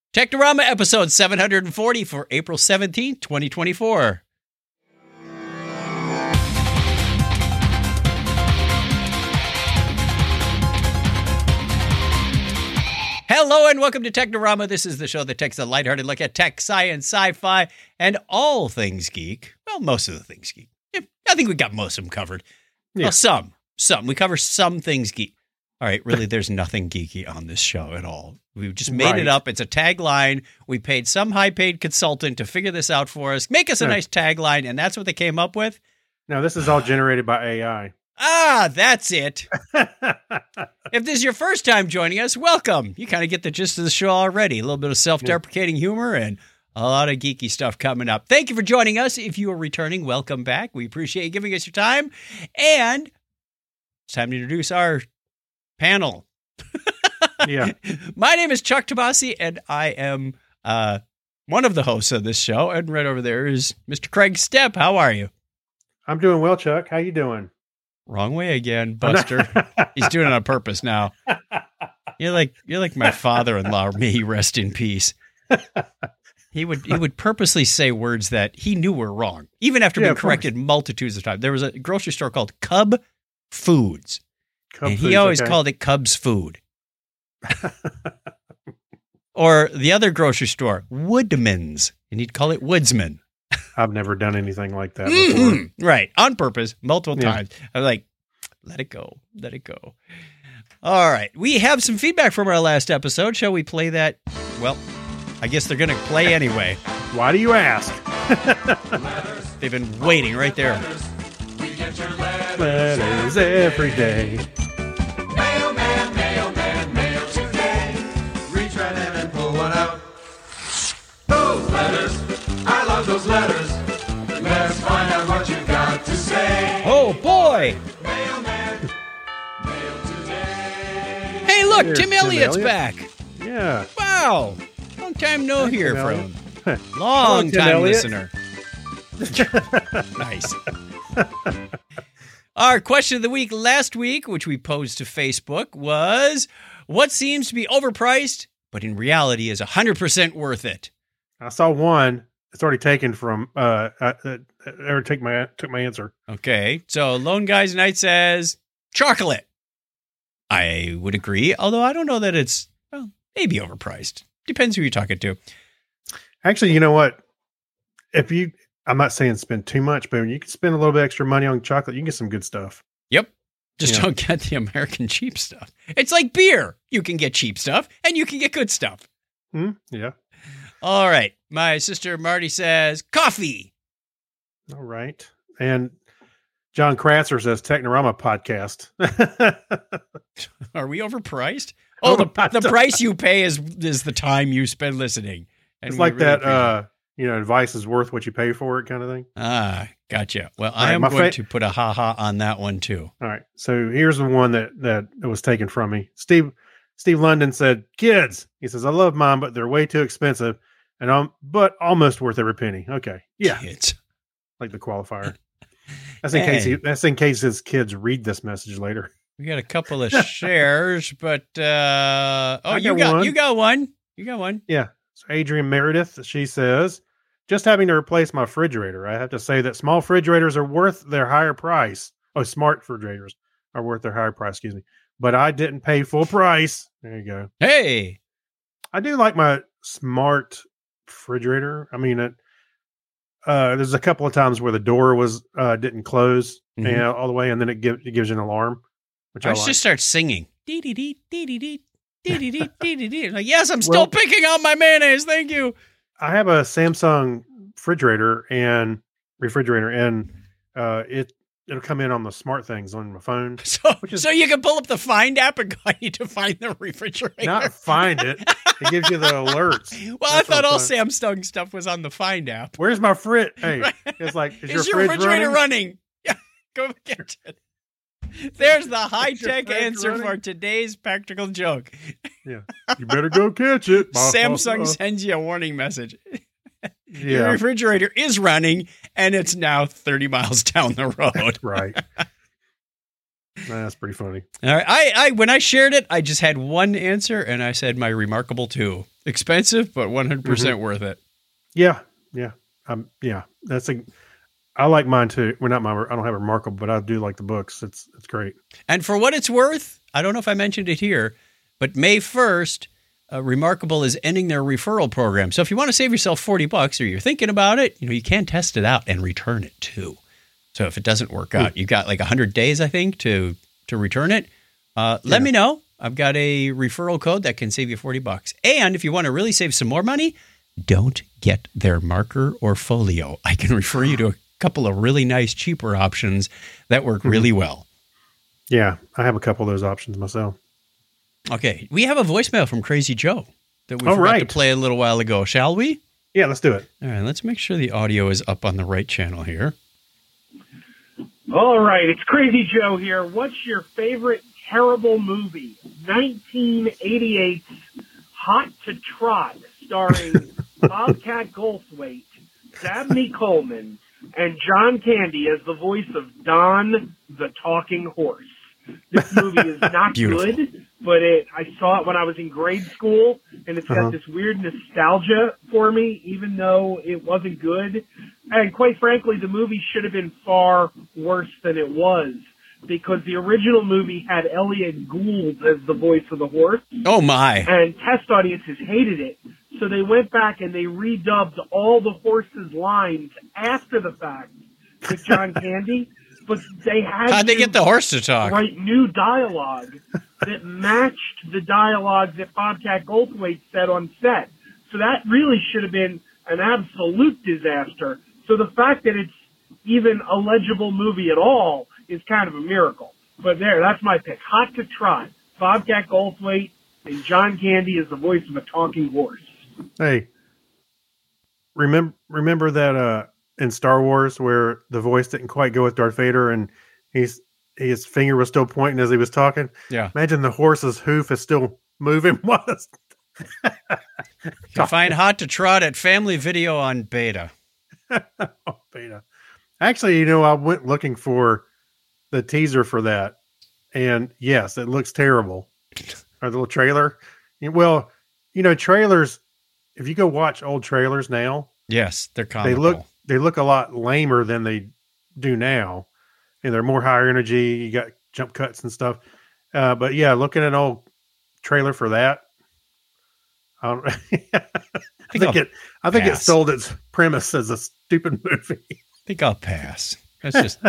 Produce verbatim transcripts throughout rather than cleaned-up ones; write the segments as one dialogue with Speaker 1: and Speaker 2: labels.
Speaker 1: Technorama episode seven hundred forty for April seventeenth, twenty twenty-four. Hello and welcome to Technorama. This is the show that takes a lighthearted look at tech, science, sci-fi, and all things geek. Well, most of the things geek. Yeah, I think we got most of them covered.
Speaker 2: Yeah.
Speaker 1: Well, some. Some. We cover some things geek. All right, really, there's nothing geeky on this show at all. We just made
Speaker 2: Right.
Speaker 1: it up. It's a tagline. We paid some high-paid consultant to figure this out for us. Make us a
Speaker 2: Yeah.
Speaker 1: nice tagline, and that's what they came up with.
Speaker 2: No, this is all generated by A I.
Speaker 1: Ah, that's it. If this is your first time joining us, welcome. You kind of get the gist of the show already. A little bit of self-deprecating humor and a lot of geeky stuff coming up. Thank you for joining us. If you are returning, welcome back. We appreciate you giving us your time. And it's time to introduce our panel.
Speaker 2: Yeah.
Speaker 1: My name is Chuck Tomasi, and I am uh, one of the hosts of this show. And right over there is Mister Craig Stepp. How are you?
Speaker 2: I'm doing well, Chuck. How you doing?
Speaker 1: Wrong way again, Buster. He's doing it on purpose now. You're like you're like my father-in-law. May he rest in peace. He would he would purposely say words that he knew were wrong, even after
Speaker 2: Yeah,
Speaker 1: being
Speaker 2: of course.
Speaker 1: corrected multitudes of times. There was a grocery store called Cub Foods,
Speaker 2: Cub
Speaker 1: and
Speaker 2: foods,
Speaker 1: he always
Speaker 2: okay.
Speaker 1: called it Cub's Food. Or the other grocery store, Woodman's, and he'd call it Woodsman.
Speaker 2: I've never done anything like that before.
Speaker 1: Mhm. Right. On purpose, multiple
Speaker 2: Yeah.
Speaker 1: times. I was like, let it go. Let it go. All right. We have some feedback from our last episode. Shall we play that? Well, I guess they're going to play anyway.
Speaker 2: Why do you ask?
Speaker 1: They've been waiting right there.
Speaker 2: Letters every day.
Speaker 3: Mailman, mailman, mail today. Reach right in and pull one out. Those letters, I love those letters. Let's find out what you got to say.
Speaker 1: Oh, boy.
Speaker 3: Mailman, mail today.
Speaker 1: Hey, look,
Speaker 2: There's
Speaker 1: Tim
Speaker 2: Tim
Speaker 1: Elliott's
Speaker 2: Elliott.
Speaker 1: back.
Speaker 2: Yeah.
Speaker 1: Wow. Long time no
Speaker 2: Hi,
Speaker 1: hear
Speaker 2: Tim
Speaker 1: from.
Speaker 2: Elliott.
Speaker 1: Long
Speaker 2: Tim
Speaker 1: time
Speaker 2: Elliott.
Speaker 1: listener. Nice. Our question of the week last week, which we posed to Facebook, was what seems to be overpriced, but in reality is one hundred percent worth it?
Speaker 2: I saw one. It's already taken from. Uh, uh, uh, ever take my took my answer.
Speaker 1: Okay, so Lone Guys Night says chocolate. I would agree, although I don't know that it's, well, maybe overpriced. Depends who you're talking to.
Speaker 2: Actually, you know what? If you, I'm not saying spend too much, but when you can spend a little bit extra money on chocolate, you can get some good stuff.
Speaker 1: Yep. Just
Speaker 2: Yeah.
Speaker 1: don't get the American cheap stuff. It's like beer. You can get cheap stuff and you can get good stuff.
Speaker 2: Hmm? Yeah.
Speaker 1: All right. My sister Marty says coffee.
Speaker 2: All right. And John Kratzer says Technorama podcast.
Speaker 1: Are we overpriced? Oh, the, the price you pay is is the time you spend listening. And
Speaker 2: It's
Speaker 1: we
Speaker 2: like
Speaker 1: really
Speaker 2: that,
Speaker 1: appreciate it.
Speaker 2: uh, you know, advice is worth what you pay for it kind of thing.
Speaker 1: Ah, gotcha. Well,
Speaker 2: All
Speaker 1: I
Speaker 2: right,
Speaker 1: am
Speaker 2: my
Speaker 1: going
Speaker 2: fa-
Speaker 1: to put a ha-ha on that one too.
Speaker 2: All right. So here's the one that, that was taken from me. Steve, Steve London said, kids, he says, I love mine, but they're way too expensive and um, but almost worth every penny. Okay. Yeah.
Speaker 1: Kids.
Speaker 2: Like the qualifier. That's in case he,
Speaker 1: Hey.
Speaker 2: that's in case his kids read this message later.
Speaker 1: We got a couple of shares, but uh oh,
Speaker 2: I
Speaker 1: you
Speaker 2: got
Speaker 1: got
Speaker 2: one.
Speaker 1: you got one. You got one.
Speaker 2: Yeah. So Adrian Meredith, she says, just having to replace my refrigerator. I have to say that small refrigerators are worth their higher price. Oh, smart refrigerators are worth their higher price, excuse me. But I didn't pay full price. There you go.
Speaker 1: Hey.
Speaker 2: I do like my smart refrigerator. I mean, it, uh, there's a couple of times where the door was uh, didn't close
Speaker 1: Mhm.
Speaker 2: you know, all the way, and then it, give, it gives you an alarm, which I,
Speaker 1: I
Speaker 2: like.
Speaker 1: just start singing. Dee dee dee dee dee dee dee dee dee dee dee dee. Like, yes, I'm still
Speaker 2: Well-
Speaker 1: picking out my mayonnaise. Thank you.
Speaker 2: I have a Samsung refrigerator and refrigerator, and uh, it it'll come in on the smart things on my phone.
Speaker 1: So,
Speaker 2: Which is-
Speaker 1: so you can pull up the Find app and go, I need to find the refrigerator.
Speaker 2: Not find it; it gives you the alerts.
Speaker 1: well, I
Speaker 2: That's
Speaker 1: thought
Speaker 2: what
Speaker 1: all
Speaker 2: I'm
Speaker 1: Samsung stuff was on the Find app.
Speaker 2: Where's my frit? Hey,
Speaker 1: Right.
Speaker 2: it's like is,
Speaker 1: Is
Speaker 2: your,
Speaker 1: your
Speaker 2: fridge
Speaker 1: refrigerator
Speaker 2: running?
Speaker 1: running? Yeah, go get it. There's the high
Speaker 2: Is your
Speaker 1: tech
Speaker 2: fridge
Speaker 1: answer
Speaker 2: running?
Speaker 1: for today's practical joke.
Speaker 2: Yeah, you better go catch it.
Speaker 1: Samsung
Speaker 2: Uh,
Speaker 1: sends you a warning message. Your
Speaker 2: yeah,
Speaker 1: refrigerator is running, and it's now thirty miles down the road.
Speaker 2: right. That's pretty funny.
Speaker 1: All right. I, I when I shared it, I just had one answer, and I said my Remarkable two. Expensive, but one hundred percent mm-hmm. worth it.
Speaker 2: Yeah, yeah, um, yeah. That's a. I like mine too. Well, not mine. I don't have a Remarkable, but I do like the books. It's it's great.
Speaker 1: And for what it's worth, I don't know if I mentioned it here, but May first, uh, Remarkable is ending their referral program. So if you want to save yourself forty bucks, or you're thinking about it, you know you can test it out and return it too. So if it doesn't work out, you've got like one hundred days, I think, to to return it. Uh, let yeah. me know. I've got a referral code that can save you forty bucks. And if you want to really save some more money, don't get their marker or folio. I can refer you to a couple of really nice, cheaper options that work really well.
Speaker 2: Yeah, I have a couple of those options myself.
Speaker 1: Okay, we have a voicemail from Crazy Joe that we
Speaker 2: All
Speaker 1: forgot
Speaker 2: right.
Speaker 1: to play a little while ago. Shall we?
Speaker 2: Yeah, let's do it.
Speaker 1: All right, let's make sure the audio is up on the right channel here.
Speaker 4: All right, it's Crazy Joe here. What's your favorite terrible movie? nineteen eighty-eight's Hot to Trot, starring Bobcat Goldthwait, Dabney Coleman, and John Candy as the voice of Don the Talking Horse. This movie is not good, but it I saw it when I was in grade school, and it's got uh-huh. this weird nostalgia for me, even though it wasn't good. And quite frankly, the movie should have been far worse than it was, because the original movie had Elliot Gould as the voice of the horse.
Speaker 1: Oh, my.
Speaker 4: And test audiences hated it. So they went back and they redubbed all the horse's lines after the fact with John Candy. But they had
Speaker 1: How'd they get the horse to talk?
Speaker 4: Write new dialogue that matched the dialogue that Bobcat Goldthwait said on set. So that really should have been an absolute disaster. So the fact that it's even a legible movie at all is kind of a miracle. But there, that's my pick. Hot to Trot. Bobcat Goldthwait and John Candy is the voice of a talking horse.
Speaker 2: Hey, remember remember that uh, in Star Wars where the voice didn't quite go with Darth Vader and he's his finger was still pointing as he was talking?
Speaker 1: Yeah.
Speaker 2: Imagine the horse's hoof is still moving. What?
Speaker 1: You can find Hot to Trot at Family Video on Beta.
Speaker 2: Oh, Beta. Actually, you know, I went looking for the teaser for that, and yes, it looks terrible. Or the little trailer. Well, you know, trailers. If you go watch old trailers now,
Speaker 1: yes, they're comical.
Speaker 2: They look they look a lot lamer than they do now, and they're more higher energy. You got jump cuts and stuff. Uh, but yeah, looking at an old trailer for that, I, don't, I think, think it. I think pass. It sold its premise as a stupid movie.
Speaker 1: I think I'll pass. That's just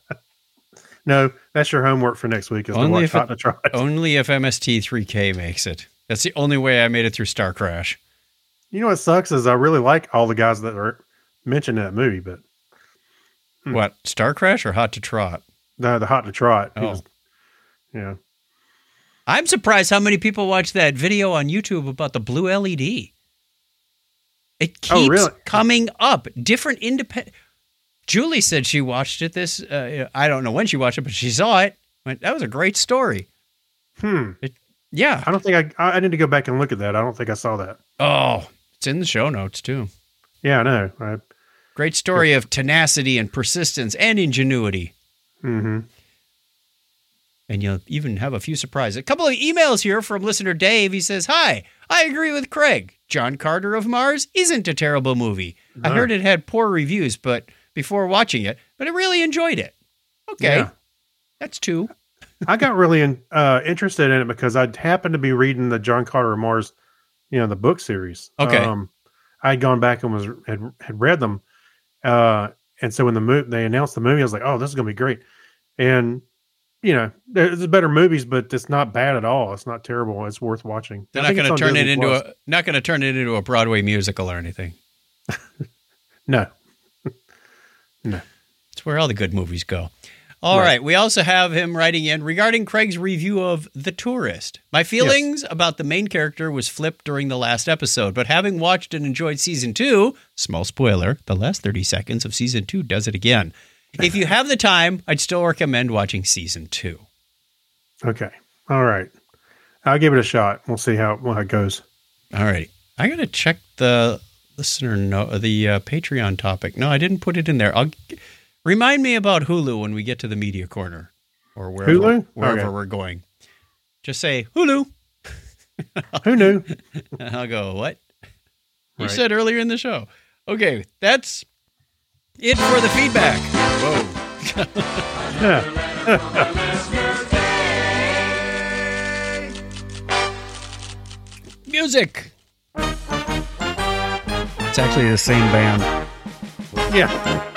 Speaker 2: no. That's your homework for next week. Is only to watch Hot to Trot.
Speaker 1: Only if M S T three K makes it. That's the only way I made it through Star Crash.
Speaker 2: You know what sucks is I really like all the guys that are mentioned in that movie, but
Speaker 1: hmm. What, Star Crash or Hot to Trot?
Speaker 2: No, the Hot to Trot.
Speaker 1: Oh.
Speaker 2: Was, yeah.
Speaker 1: I'm surprised how many people watch that video on YouTube about the blue L E D. It keeps
Speaker 2: oh, really?
Speaker 1: coming up. Different independent. Julie said she watched it this, uh, I don't know when she watched it, but she saw it. Went, that was a great story.
Speaker 2: Hmm.
Speaker 1: It, yeah.
Speaker 2: I don't think I, I need to go back and look at that. I don't think I saw that.
Speaker 1: Oh, it's in the show notes too.
Speaker 2: Yeah, I know. I,
Speaker 1: Great story yeah. of tenacity and persistence and ingenuity.
Speaker 2: Mm-hmm.
Speaker 1: And you'll even have a few surprises. A couple of emails here from listener Dave. He says, hi, I agree with Craig. John Carter of Mars isn't a terrible movie. No. I heard it had poor reviews but before watching it, but I really enjoyed it. Okay. Yeah. That's two.
Speaker 2: I got really in, uh, interested in it because I happened to be reading the John Carter of Mars, you know, the book series.
Speaker 1: Okay.
Speaker 2: Um, I had gone back and was had, had read them. Uh, and so when the mo- they announced the movie, I was like, oh, this is going to be great. And, you know, there's better movies, but it's not bad at all. It's not terrible. It's worth watching.
Speaker 1: They're not going to turn Disney it into Plus. a not going to turn it into a Broadway musical or anything.
Speaker 2: No. No.
Speaker 1: It's where all the good movies go. All right. right. We also have him writing in regarding Craig's review of The Tourist. My feelings yes. about the main character was flipped during the last episode, but having watched and enjoyed season two, small spoiler, the last thirty seconds of season two does it again. If you have the time, I'd still recommend watching season two.
Speaker 2: Okay. All right. I'll give it a shot. We'll see how, how it goes.
Speaker 1: All right. I got to check the listener, no, the uh, Patreon topic. No, I didn't put it in there. I'll remind me about Hulu when we get to the media corner. or wherever,
Speaker 2: Hulu?
Speaker 1: wherever
Speaker 2: Okay.
Speaker 1: we're going. Just say Hulu.
Speaker 2: Who knew?
Speaker 1: And I'll go, what? You
Speaker 2: Right.
Speaker 1: said earlier in the show. Okay, that's it for the feedback. Whoa.
Speaker 2: Yeah.
Speaker 1: Music. It's actually the same band.
Speaker 2: Yeah.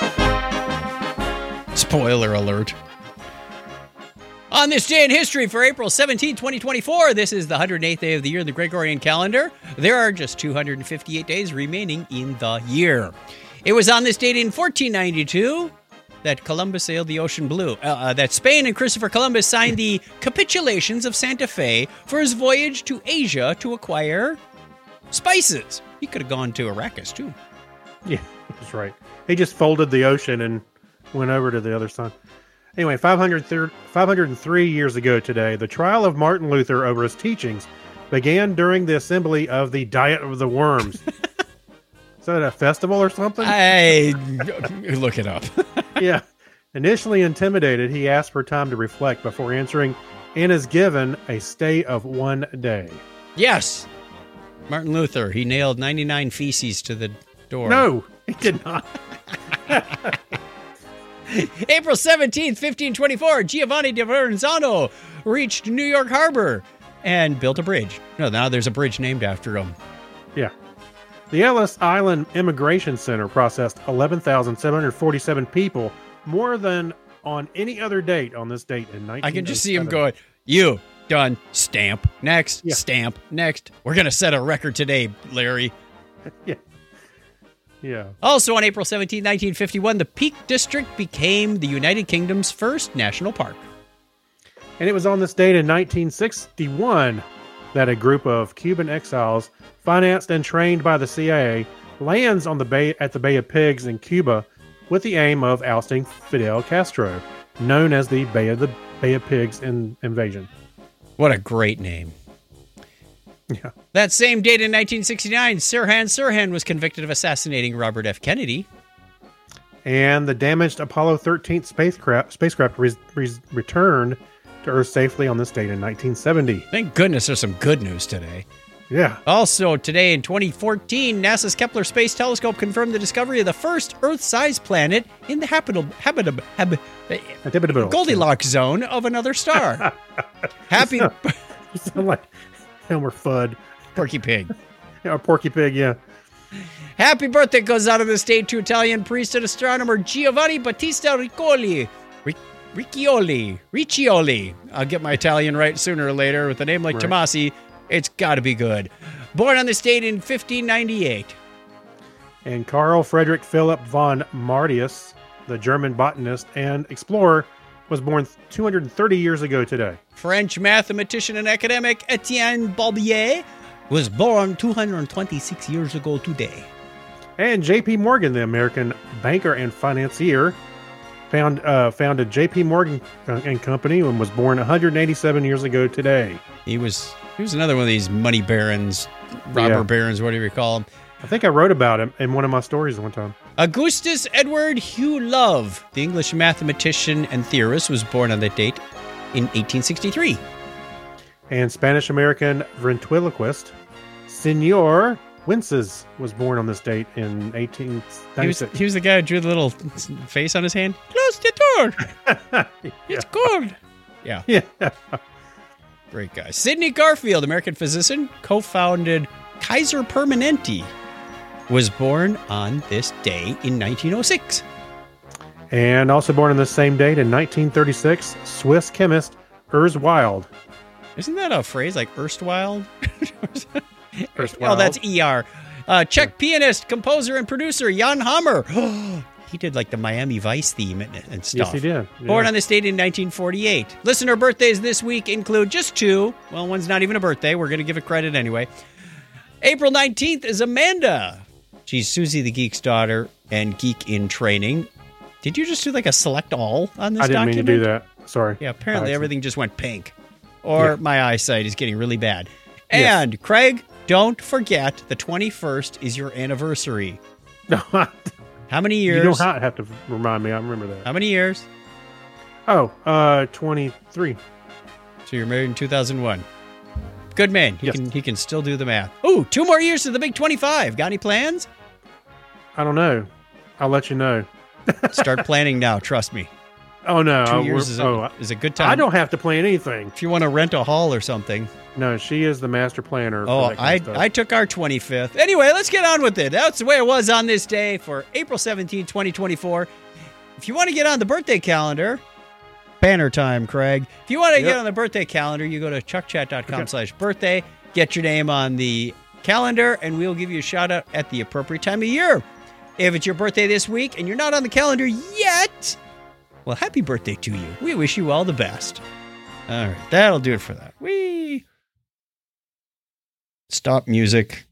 Speaker 1: Spoiler alert. On this day in history for April seventeenth, twenty twenty-four, this is the one hundred eighth day of the year in the Gregorian calendar. There are just two hundred fifty-eight days remaining in the year. It was on this date in fourteen ninety-two that Columbus sailed the ocean blue, uh, uh, that Spain and Christopher Columbus signed the Capitulations of Santa Fe for his voyage to Asia to acquire spices. He could have gone to Arrakis, too.
Speaker 2: Yeah, that's right. He just folded the ocean and went over to the other side. Anyway, five hundred three years ago today, the trial of Martin Luther over his teachings began during the assembly of the Diet of the Worms. Is that a festival or something?
Speaker 1: I look it up.
Speaker 2: Yeah. Initially intimidated, he asked for time to reflect before answering and is given a stay of one day.
Speaker 1: Yes. Martin Luther, he nailed ninety-nine feces to the door.
Speaker 2: No, he did not.
Speaker 1: April seventeenth, fifteen twenty-four, Giovanni di Verrazzano reached New York Harbor and built a bridge. No, now there's a bridge named after him.
Speaker 2: Yeah. The Ellis Island Immigration Center processed eleven thousand seven hundred forty-seven people, more than on any other date on this date in nineteen oh seven.
Speaker 1: I can just see him going, you, done, stamp, next,
Speaker 2: Yeah.
Speaker 1: stamp, next. We're going to set a record today, Larry.
Speaker 2: Yeah. Yeah.
Speaker 1: Also on April seventeenth, nineteen fifty-one, the Peak District became the United Kingdom's first national park.
Speaker 2: And it was on this date in nineteen sixty-one that a group of Cuban exiles, financed and trained by the C I A, lands on the bay at the Bay of Pigs in Cuba with the aim of ousting Fidel Castro, known as the Bay of the Bay of Pigs in, invasion.
Speaker 1: What a great name.
Speaker 2: Yeah.
Speaker 1: That same date in nineteen sixty-nine, Sirhan Sirhan was convicted of assassinating Robert F. Kennedy.
Speaker 2: And the damaged Apollo thirteen spacecraft spacecraft re- re- returned to Earth safely on this date in nineteen seventy.
Speaker 1: Thank goodness there's some good news today.
Speaker 2: Yeah.
Speaker 1: Also, today in twenty fourteen, NASA's Kepler Space Telescope confirmed the discovery of the first Earth-sized planet in the habitable, habitable, hab,
Speaker 2: Habitable.
Speaker 1: Goldilocks zone of another star. Happy
Speaker 2: You sound like Elmer Fudd.
Speaker 1: Porky Pig.
Speaker 2: Yeah, or Porky Pig, yeah.
Speaker 1: Happy birthday goes out of this day to Italian priest and astronomer Giovanni Battista Riccoli. Ric- Riccioli. Riccioli. I'll get my Italian right sooner or later. With a name like
Speaker 2: Right.
Speaker 1: Tomasi, it's got to be good. Born on this date in fifteen ninety-eight.
Speaker 2: And Carl Friedrich Philipp von Martius, the German botanist and explorer, was born two hundred thirty years ago today.
Speaker 1: French mathematician and academic Etienne Barbier was born two hundred twenty-six years ago today.
Speaker 2: And J P Morgan, the American banker and financier, found, uh, founded J P Morgan and Company and was born one hundred eighty-seven years ago today.
Speaker 1: He was he was another one of these money barons, robber
Speaker 2: Yeah.
Speaker 1: barons, whatever you call them.
Speaker 2: I think I wrote about him in one of my stories one time.
Speaker 1: Augustus Edward Hugh Love, the English mathematician and theorist, was born on that date in eighteen sixty-three.
Speaker 2: And Spanish-American ventriloquist Senor Wences was born on this date in eighteen
Speaker 1: He was,
Speaker 2: ninety-six.
Speaker 1: he was the guy who drew the little face on his hand. Close the door. It's cold. Yeah,
Speaker 2: Yeah.
Speaker 1: great guy. Sidney Garfield, American physician, co-founded Kaiser Permanente, was born on this day in nineteen oh six.
Speaker 2: And also born on the same date in nineteen thirty-six, Swiss chemist Urs Wild.
Speaker 1: Isn't that a phrase like erstwhile?
Speaker 2: Erstwhile.
Speaker 1: Oh, that's E R. Uh, Czech pianist, composer, and producer Jan Hammer. He did like the Miami Vice theme and, and stuff.
Speaker 2: Yes, he did. Yeah.
Speaker 1: Born on this date in nineteen forty-eight. Listener birthdays this week include just two. Well, one's not even a birthday. We're going to give it credit anyway. April nineteenth is Amanda. She's Susie the Geek's daughter and geek in training. Did you just do like a select all on this
Speaker 2: I didn't
Speaker 1: document?
Speaker 2: mean to do that. Sorry.
Speaker 1: Yeah, apparently
Speaker 2: Accident.
Speaker 1: everything just went pink. Or
Speaker 2: Yeah.
Speaker 1: my eyesight is getting really bad.
Speaker 2: Yes.
Speaker 1: And Craig, don't forget the twenty-first is your anniversary.
Speaker 2: No,
Speaker 1: How many
Speaker 2: you
Speaker 1: years?
Speaker 2: don't have to remind me. I remember that.
Speaker 1: How many years?
Speaker 2: Oh, uh, twenty-three.
Speaker 1: So you're married in two thousand one. Good man. He
Speaker 2: Yes.
Speaker 1: can he can still do the math. Oh, two more years to the big twenty-five. Got any plans?
Speaker 2: I don't know. I'll let you know.
Speaker 1: Start planning now. Trust me.
Speaker 2: Oh no!
Speaker 1: Two
Speaker 2: I-
Speaker 1: years
Speaker 2: we're-
Speaker 1: is a,
Speaker 2: oh,
Speaker 1: is a good time.
Speaker 2: I don't have to plan anything.
Speaker 1: If you want to rent a hall or something.
Speaker 2: No, she is the master planner. for
Speaker 1: Oh,
Speaker 2: that kind
Speaker 1: I
Speaker 2: of stuff.
Speaker 1: I took our twenty-fifth. Anyway, let's get on with it. That's the way it was on this day for April seventeenth, twenty twenty-four. If you want to get on the birthday calendar, banner time, Craig. If you want to
Speaker 2: Yep.
Speaker 1: get on the birthday calendar, you go to chuckchat.com
Speaker 2: Okay.
Speaker 1: slash birthday, get your name on the calendar, and we'll give you a shout out at the appropriate time of year. If it's your birthday this week and you're not on the calendar yet, well, happy birthday to you. We wish you all the best. All right, that'll do it for that. Whee! Stop music.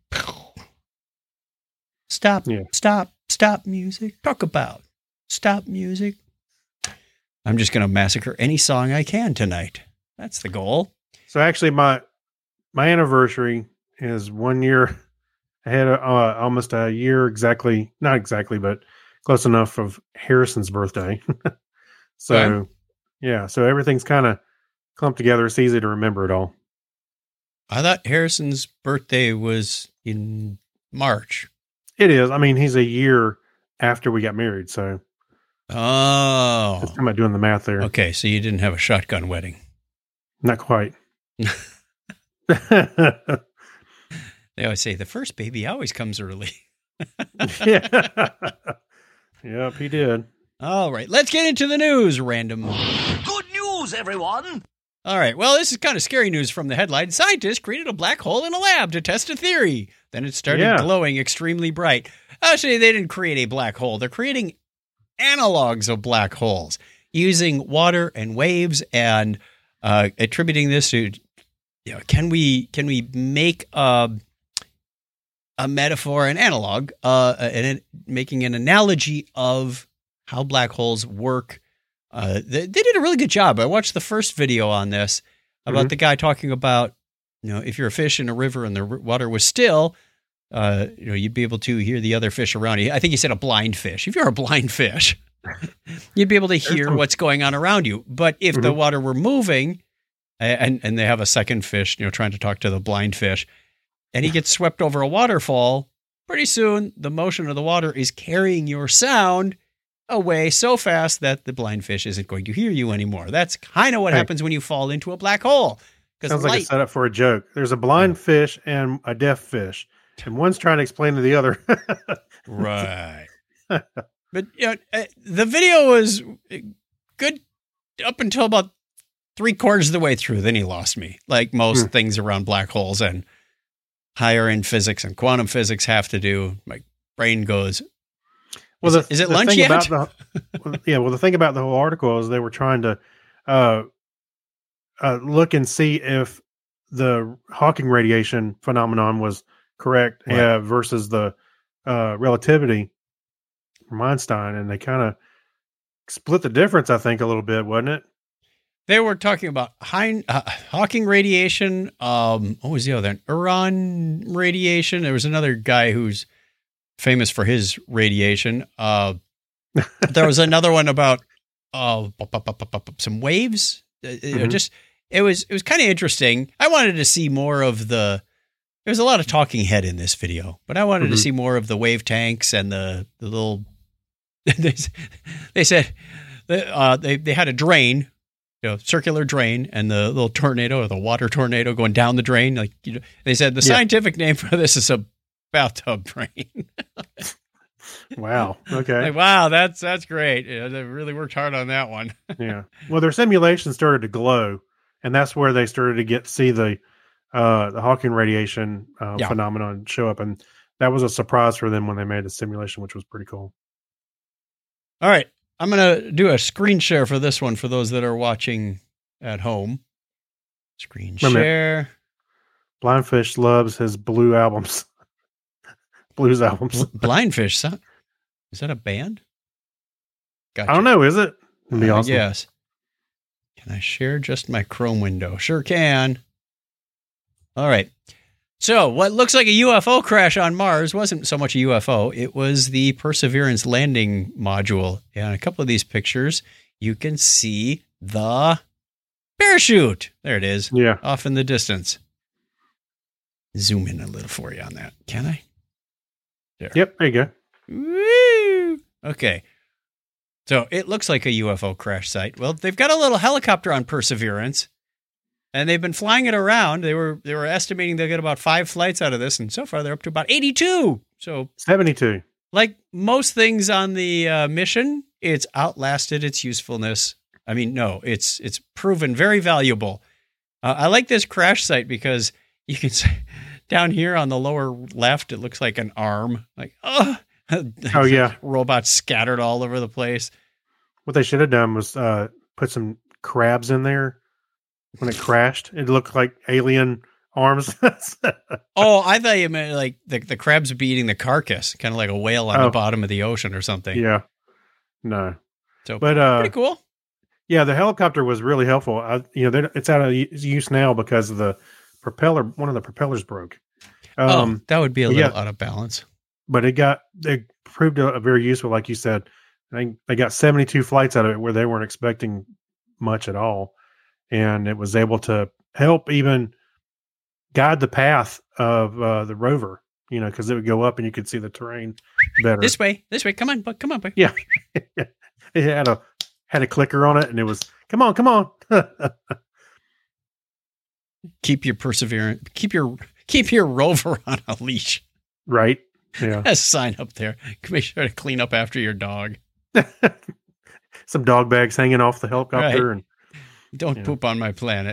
Speaker 1: Stop,
Speaker 2: Yeah.
Speaker 1: stop, stop music. Talk about stop music. I'm just going to massacre any song I can tonight. That's the goal.
Speaker 2: So actually, my my anniversary is one year ahead, of, uh, almost a year exactly, not exactly, but close enough of Harrison's birthday. so,
Speaker 1: Okay.
Speaker 2: yeah, so everything's kind of clumped together. It's easy to remember it all.
Speaker 1: I thought Harrison's birthday was in March.
Speaker 2: It is. I mean, he's a year after we got married, so
Speaker 1: Oh.
Speaker 2: I'm not doing the math there.
Speaker 1: Okay, so you didn't have a shotgun wedding.
Speaker 2: Not quite.
Speaker 1: They always say the first baby always comes early.
Speaker 2: yeah. Yep, he did.
Speaker 1: All right, let's get into the news, random.
Speaker 5: Good news, everyone!
Speaker 1: All right, well, this is kind of scary news from the headline. Scientists created a black hole in a lab to test a theory. Then it started
Speaker 2: Yeah.
Speaker 1: glowing extremely bright. Actually, they didn't create a black hole. They're creating analogs of black holes using water and waves and uh, attributing this to, you know, can we can we make a, a metaphor, an analog, uh, and making an analogy of how black holes work. Uh, they, they did a really good job. I watched the first video on this about
Speaker 2: Mhm.
Speaker 1: the guy talking about, you know, if you're a fish in a river and the r- water was still, uh, you know, you'd be able to hear the other fish around you. I think he said a blind fish. If you're a blind fish, you'd be able to hear
Speaker 2: some-
Speaker 1: what's going on around you. But if the
Speaker 2: Mhm.
Speaker 1: water were moving, a- and and they have a second fish, you know, trying to talk to the blind fish, and he gets swept over a waterfall, pretty soon the motion of the water is carrying your sound away so fast that the blind fish isn't going to hear you anymore. That's kind of what
Speaker 2: Hey.
Speaker 1: happens when you fall into a black hole. Because
Speaker 2: Sounds like a
Speaker 1: light,
Speaker 2: setup for a joke. There's a blind fish and a deaf fish, and one's trying to explain to the other.
Speaker 1: right? But you know, uh, the video was good up until about three quarters of the way through. Then he lost me, like most
Speaker 2: Hmm.
Speaker 1: things around black holes and higher end physics and quantum physics have to do. My brain goes,
Speaker 2: Well,
Speaker 1: Is it- is it lunch
Speaker 2: thing
Speaker 1: yet?
Speaker 2: About the, well, yeah, well, the thing about the whole article is they were trying to uh, uh, look and see if the Hawking radiation phenomenon was correct
Speaker 1: Right.
Speaker 2: uh, versus the uh, relativity from Einstein, and they kind of split the difference. I think a little bit, wasn't it?
Speaker 1: they were talking about high, uh, Hawking radiation. Um, what was the other one? Uran radiation. There was another guy who's famous for his radiation. Uh, there was another one about uh, bu- bu- bu- bu- bu- bu- some waves. Uh, you know,
Speaker 2: Mhm.
Speaker 1: just it was it was kind of interesting. I wanted to see more of the. There was a lot of talking head in this video, but I wanted to
Speaker 2: Mhm.
Speaker 1: see more of the wave tanks and the the little. they, s- they said uh, they they had a drain, you know, circular drain, and the little tornado or the water tornado going down the drain. Like, you know, they said the
Speaker 2: Yeah.
Speaker 1: scientific name for this is a bathtub drain.
Speaker 2: Wow. Okay.
Speaker 1: Like, wow, that's that's great. Yeah, they really worked hard on that one.
Speaker 2: Yeah. Well, their simulation started to glow, and that's where they started to get see the uh, the Hawking radiation uh,
Speaker 1: Yeah.
Speaker 2: phenomenon show up, and that was a surprise for them when they made the simulation, which was pretty cool.
Speaker 1: All right, I'm gonna do a screen share for this one for those that are watching at home. Screen
Speaker 2: Wait a minute.
Speaker 1: share.
Speaker 2: Blindfish loves his blue albums, blues albums.
Speaker 1: Blindfish, son. Is that a band? Gotcha.
Speaker 2: I don't know. Is it? It'd be
Speaker 1: Uh,
Speaker 2: awesome.
Speaker 1: Yes. Can I share just my Chrome window? Sure can. All right. So, what looks like a U F O crash on Mars wasn't so much a U F O. It was the Perseverance landing module. And a couple of these pictures, you can see the parachute. There it is.
Speaker 2: Yeah.
Speaker 1: Off in the distance. Zoom in a little for you on that. Can I? There.
Speaker 2: Yep. There you go.
Speaker 1: Woo! Okay. So it looks like a U F O crash site. Well, they've got a little helicopter on Perseverance, and they've been flying it around. They were they were estimating they'll get about five flights out of this, and so far they're up to about eighty-two. So
Speaker 2: seventy-two.
Speaker 1: Like most things on the uh, mission, it's outlasted its usefulness. I mean, no, it's it's proven very valuable. Uh, I like this crash site because you can see down here on the lower left, it looks like an arm. Like, oh,
Speaker 2: oh yeah,
Speaker 1: robots scattered all over the place.
Speaker 2: What they should have done was uh, put some crabs in there when it crashed. It looked like alien arms.
Speaker 1: Oh, I thought you meant like the, the crabs would be eating the carcass, kind of like a whale on
Speaker 2: oh.
Speaker 1: the bottom of the ocean or something.
Speaker 2: Yeah. No.
Speaker 1: So,
Speaker 2: but uh,
Speaker 1: pretty cool.
Speaker 2: Yeah, the helicopter was really helpful. I, you know, it's out of use now because of the propeller. One of the propellers broke. Um,
Speaker 1: oh, that would be a little
Speaker 2: yeah,
Speaker 1: out of balance.
Speaker 2: But it got it proved a, a very useful, like you said. I think they got seventy-two flights out of it where they weren't expecting much at all, and it was able to help even guide the path of uh, the rover. You know, because it would go up and you could see the terrain better.
Speaker 1: This way, this way. Come on, but come on, boy.
Speaker 2: Yeah, it had a had a clicker on it, and it was come on, come on.
Speaker 1: Keep your perseverance. Keep your keep your rover on a leash.
Speaker 2: Right. Yeah.
Speaker 1: A sign up there. Make sure to clean up after your dog.
Speaker 2: Some dog bags hanging off the helicopter,
Speaker 1: Right.
Speaker 2: and
Speaker 1: Don't
Speaker 2: Yeah.
Speaker 1: poop on my planet.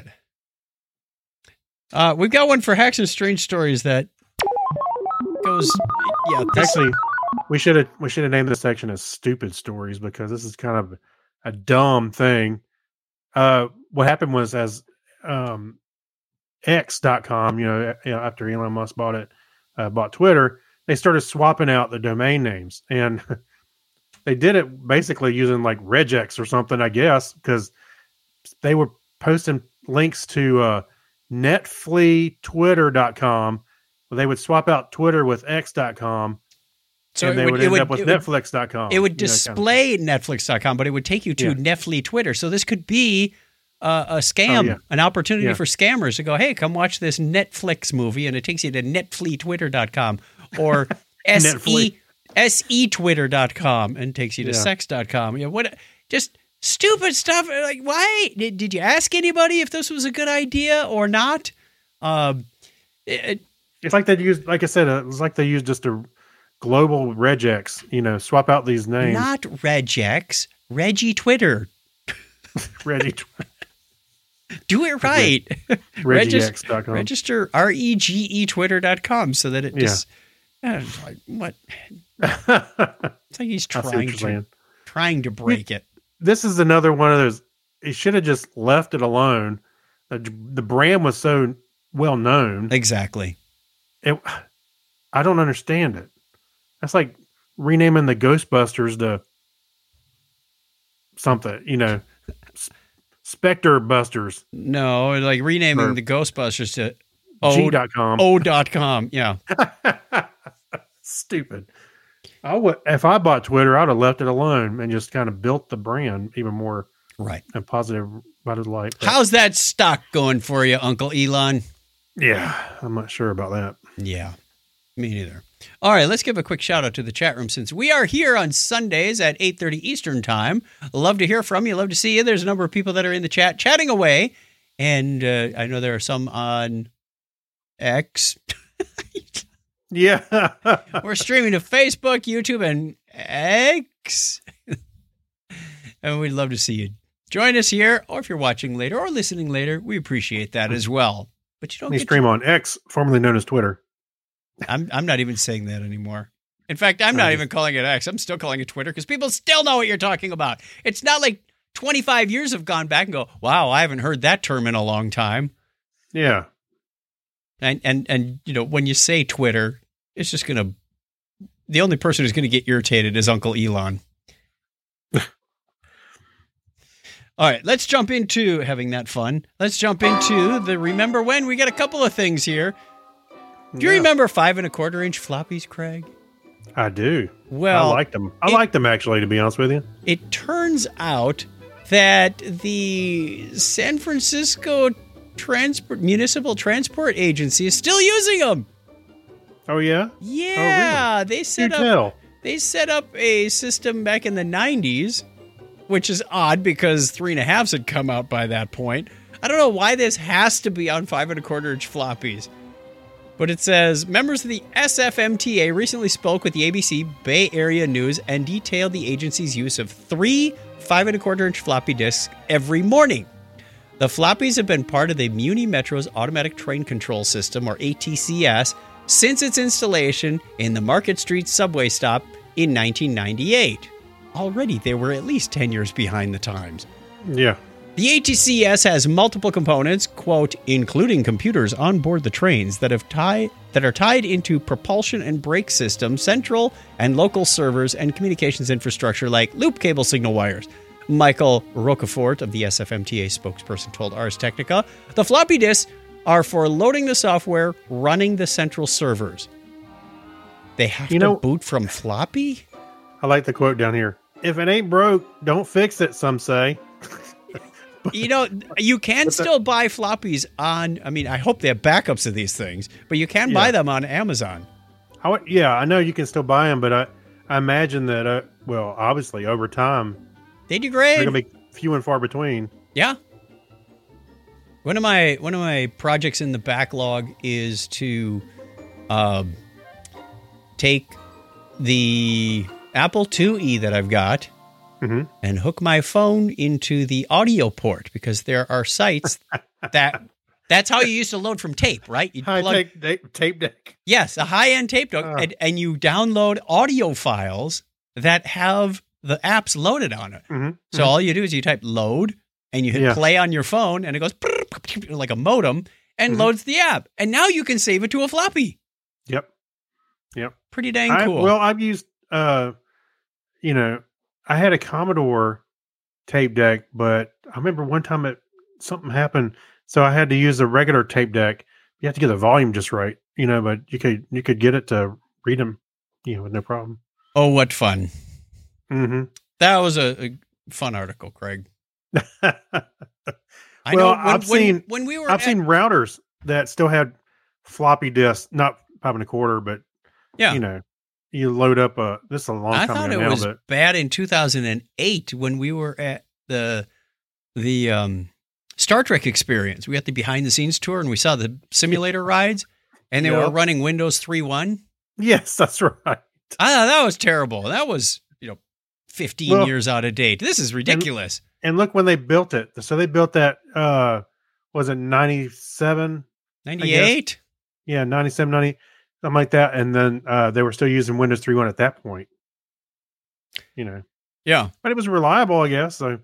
Speaker 1: Uh, we've got one for Hacks and Strange Stories that goes. Yeah, this,
Speaker 2: actually, we should have we should have named this section as "Stupid Stories" because this is kind of a dumb thing. Uh, what happened was as um, X dot com, you know, you know, after Elon Musk bought it, uh, bought Twitter, they started swapping out the domain names, and they did it basically using like regex or something, I guess, because they were posting links to uh, netflix twitter dot com. They would swap out Twitter with X dot com.
Speaker 1: so
Speaker 2: and they
Speaker 1: it
Speaker 2: would,
Speaker 1: would,
Speaker 2: end
Speaker 1: it would,
Speaker 2: up with
Speaker 1: it would-
Speaker 2: netflix dot com.
Speaker 1: It would
Speaker 2: you know, kind of
Speaker 1: display netflix dot com, but it would take you to
Speaker 2: Yeah.
Speaker 1: Netflix Twitter. So this could be uh, a scam,
Speaker 2: Oh, yeah.
Speaker 1: an opportunity
Speaker 2: Yeah.
Speaker 1: for scammers to go, hey, come watch this Netflix movie, and it takes you to netflix twitter dot com or S E
Speaker 2: Netflix.
Speaker 1: S E twitter dot com and takes you to
Speaker 2: Yeah.
Speaker 1: sex dot com. You know, what just stupid stuff. Like, why did, did you ask anybody if this was a good idea or not? Um, it,
Speaker 2: It's like they used, like I said, uh, it was like they used just a global regex, you know, swap out these names.
Speaker 1: not regex, Reggie Twitter.
Speaker 2: Ready,
Speaker 1: Do it right.
Speaker 2: regex dot com.
Speaker 1: Register R E G E Twitter dot com so that it
Speaker 2: Yeah.
Speaker 1: just, uh, like, what?
Speaker 2: I
Speaker 1: It's like he's
Speaker 2: see what
Speaker 1: trying
Speaker 2: you're
Speaker 1: to,
Speaker 2: saying.
Speaker 1: trying to break it.
Speaker 2: This is another one of those. He should have just left it alone. The, the brand was so well known.
Speaker 1: Exactly.
Speaker 2: It, I don't understand it. That's like renaming the Ghostbusters to something, you know, S- Spectre Busters.
Speaker 1: No, like renaming
Speaker 2: Or-
Speaker 1: the Ghostbusters to
Speaker 2: G
Speaker 1: O
Speaker 2: dot com.
Speaker 1: O dot com. Yeah.
Speaker 2: Stupid. I would, if I bought Twitter, I'd have left it alone and just kind of built the brand even more
Speaker 1: Right.
Speaker 2: in positive, positive light. But,
Speaker 1: How's that stock going for you, Uncle Elon?
Speaker 2: yeah, I'm not sure about that.
Speaker 1: Yeah, me neither. All right, let's give a quick shout out to the chat room since we are here on Sundays at eight thirty Eastern time. Love to hear from you. Love to see you. There's a number of people that are in the chat chatting away. And uh, I know there are some on X.
Speaker 2: Yeah.
Speaker 1: We're streaming to Facebook, YouTube, and X. And we'd love to see you. Join us here, or if you're watching later or listening later, we appreciate that as well. But you don't
Speaker 2: We
Speaker 1: get
Speaker 2: stream on X, formerly known as Twitter.
Speaker 1: I'm I'm not even saying that anymore. In fact, I'm
Speaker 2: No,
Speaker 1: not
Speaker 2: just-
Speaker 1: even calling it X. I'm still calling it Twitter because people still know what you're talking about. It's not like twenty-five years have gone back and go, wow, I haven't heard that term in a long time.
Speaker 2: Yeah.
Speaker 1: And and and you know, when you say Twitter, it's just gonna the only person who's gonna get irritated is Uncle Elon. All right, let's jump into having that fun. Let's jump into the remember when. We got a couple of things here. Do you
Speaker 2: Yeah.
Speaker 1: remember five and a quarter inch floppies, Craig?
Speaker 2: I do.
Speaker 1: Well,
Speaker 2: I liked them. I
Speaker 1: it-
Speaker 2: liked them, actually, to be honest with you.
Speaker 1: It turns out that the San Francisco Transport Municipal Transport Agency is still using them.
Speaker 2: Oh yeah.
Speaker 1: Yeah,
Speaker 2: oh, really?
Speaker 1: they set
Speaker 2: You
Speaker 1: up
Speaker 2: tell.
Speaker 1: they set up a system back in the nineties, which is odd because three and a halves had come out by that point. I don't know why this has to be on five and a quarter inch floppies. But it says, members of the S F M T A recently spoke with the A B C Bay Area News and detailed the agency's use of three five and a quarter inch floppy disks every morning. The floppies have been part of the Muni Metro's automatic train control system, or A T C S, since its installation in the Market Street subway stop in nineteen ninety-eight. Already, they were at least ten years behind the times.
Speaker 2: Yeah.
Speaker 1: The A T C S has multiple components, quote, including computers on board the trains that have tied that are tied into propulsion and brake systems, central and local servers, and communications infrastructure like loop cable signal wires. Michael Rocafort of the S F M T A spokesperson told Ars Technica, the floppy disks are for loading the software, running the central servers. They have
Speaker 2: You
Speaker 1: to
Speaker 2: know-
Speaker 1: boot from floppy?
Speaker 2: I like the quote down here. If it ain't broke, don't fix it, some say.
Speaker 1: You know, you can
Speaker 2: What's that?
Speaker 1: still buy floppies on, I mean, I hope they have backups of these things, but you can buy
Speaker 2: Yeah.
Speaker 1: them on Amazon.
Speaker 2: I, would- yeah, I know you can still buy them, but I, I imagine that, uh, well, obviously over time,
Speaker 1: They
Speaker 2: they're
Speaker 1: degrade.
Speaker 2: going to be few and far between.
Speaker 1: Yeah. One of my one of my projects in the backlog is to um, take the Apple two E that I've got
Speaker 2: hmm
Speaker 1: and hook my phone into the audio port, because there are sites that that's how you used to load from tape, right? You
Speaker 2: High tape, tape, tape deck.
Speaker 1: Yes, a high-end tape deck,
Speaker 2: Oh.
Speaker 1: and, and you download audio files that have the apps loaded on it.
Speaker 2: hmm
Speaker 1: So all you do is you type load, and you hit
Speaker 2: Yeah.
Speaker 1: play on your phone, and it goes like a modem and
Speaker 2: Mhm.
Speaker 1: loads the app. And now you can save it to a floppy.
Speaker 2: Yep. Yep.
Speaker 1: Pretty dang
Speaker 2: I,
Speaker 1: cool.
Speaker 2: Well, I've used, uh, you know, I had a Commodore tape deck, but I remember one time it something happened, so I had to use a regular tape deck. You have to get the volume just right, you know, but you could you could get it to read them, you know, with no problem.
Speaker 1: oh, what fun.
Speaker 2: hmm
Speaker 1: That was a, a fun article, Craig. I
Speaker 2: Well,
Speaker 1: know when,
Speaker 2: I've
Speaker 1: when,
Speaker 2: seen-
Speaker 1: when we were
Speaker 2: I've
Speaker 1: at-
Speaker 2: seen routers that still had floppy disks, not five and a quarter, but
Speaker 1: Yeah.
Speaker 2: you know, you load up a. This is a long
Speaker 1: I
Speaker 2: time
Speaker 1: thought
Speaker 2: ago
Speaker 1: it
Speaker 2: now,
Speaker 1: was
Speaker 2: but
Speaker 1: bad in two thousand eight when we were at the the um, Star Trek experience. We had the behind the scenes tour and we saw the simulator rides, and they were
Speaker 2: Yep.
Speaker 1: running Windows three point one.
Speaker 2: yes, that's right.
Speaker 1: I thought that was terrible. That was, you know, fifteen
Speaker 2: Well,
Speaker 1: years out of date. This is ridiculous.
Speaker 2: And look when they built it. So they built that. uh Was it ninety-seven?
Speaker 1: ninety-eight?
Speaker 2: Yeah, ninety-seven, ninety, something like that. And then uh they were still using Windows three point one at that point. You know,
Speaker 1: Yeah,
Speaker 2: but it was reliable, I guess. So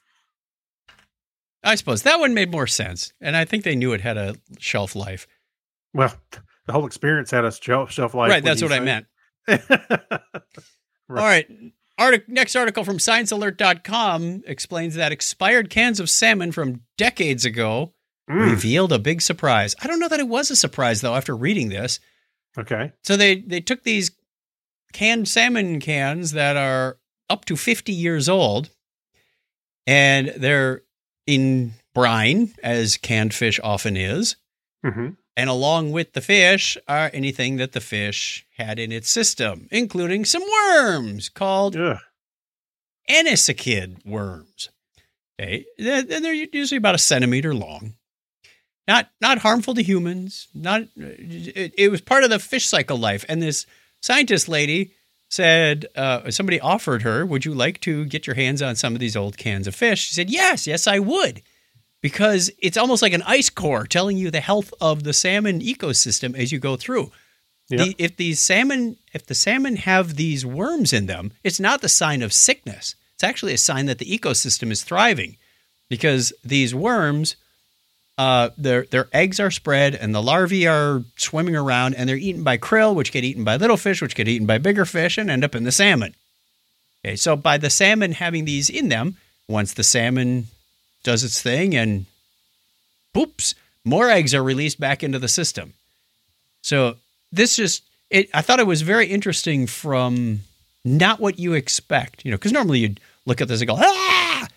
Speaker 1: I suppose that one made more sense. And I think they knew it had a shelf life.
Speaker 2: well, the whole experience had a shelf shelf life.
Speaker 1: right,
Speaker 2: wouldn't
Speaker 1: that's
Speaker 2: you
Speaker 1: what I
Speaker 2: say?
Speaker 1: meant.
Speaker 2: Right.
Speaker 1: All right. Artic- next article from science alert dot com explains that expired cans of salmon from decades ago
Speaker 2: Mm,
Speaker 1: revealed a big surprise. I don't know that it was a surprise, though, after reading this.
Speaker 2: okay.
Speaker 1: So they, they took these canned salmon cans that are up to fifty years old, and they're in brine, as canned fish often is.
Speaker 2: hmm
Speaker 1: And along with the fish are anything that the fish had in its system, including some worms called
Speaker 2: Yeah.
Speaker 1: anisakid worms. Okay, and they're usually about a centimeter long. Not not harmful to humans. Not it, it was part of the fish cycle life. And this scientist lady said, uh, somebody offered her, "Would you like to get your hands on some of these old cans of fish?" She said, "Yes, yes, I would." Because it's almost like an ice core telling you the health of the salmon ecosystem as you go through.
Speaker 2: Yep.
Speaker 1: The, if these salmon, if the salmon have these worms in them, it's not the sign of sickness. It's actually a sign that the ecosystem is thriving, because these worms, uh, their their eggs are spread and the larvae are swimming around, and they're eaten by krill, which get eaten by little fish, which get eaten by bigger fish, and end up in the salmon. Okay, so by the salmon having these in them, once the salmon does its thing and poops, more eggs are released back into the system. So this just, it, I thought it was very interesting from not what you expect, you know, because normally you'd look at this and go, ah,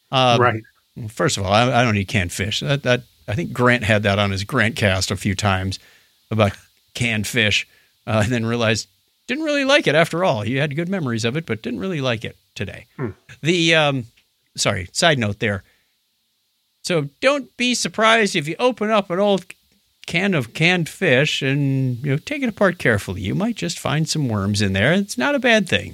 Speaker 1: Um,
Speaker 2: right.
Speaker 1: First of all, I, I don't eat canned fish. That, that I think Grant had that on his Grant cast a few times about canned fish, uh, and then realized didn't really like it after all. He had good memories of it, but didn't really like it today.
Speaker 2: Hmm.
Speaker 1: The um, sorry, side note there. So don't be surprised if you open up an old can of canned fish and you know take it apart carefully. You might just find some worms in there. It's not a bad thing.